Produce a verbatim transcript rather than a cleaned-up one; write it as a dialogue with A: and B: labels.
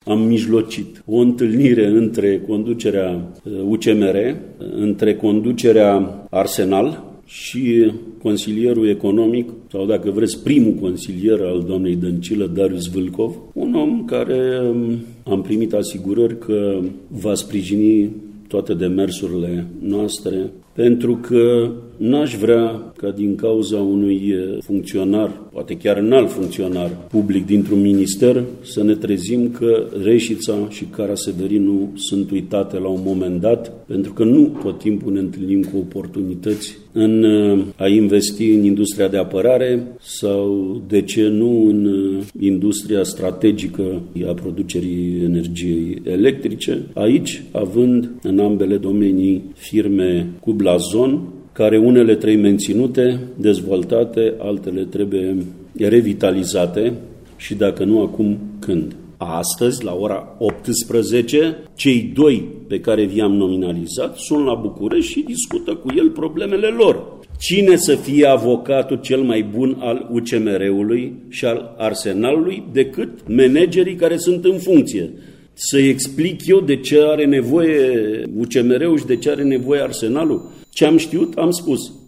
A: am mijlocit o întâlnire între conducerea U C M R, între conducerea Arsenal și consilierul economic, sau dacă vreți primul consilier al doamnei Dăncilă, Darius Vâlcov, un om care am primit asigurări că va sprijini toate demersurile noastre, pentru că n-aș vrea ca din cauza unui funcționar, poate chiar înalt funcționar public dintr-un minister, să ne trezim că Reșița și Cara-Severinu sunt uitate la un moment dat, pentru că nu tot timpul ne întâlnim cu oportunități în a investi în industria de apărare sau, de ce nu, în industria strategică a producerii energiei electrice, aici având în ambele domenii firme cu blazon, care unele trebuie menținute, dezvoltate, altele trebuie revitalizate și dacă nu acum, când? Astăzi, la ora optsprezece, cei doi pe care vi-am nominalizat sunt la București și discută cu el problemele lor. Cine să fie avocatul cel mai bun al U C M R-ului și al Arsenalului decât managerii care sunt în funcție? Să explic eu de ce are nevoie U C M R-ul și de ce are nevoie Arsenalul? Ce am știut, am spus.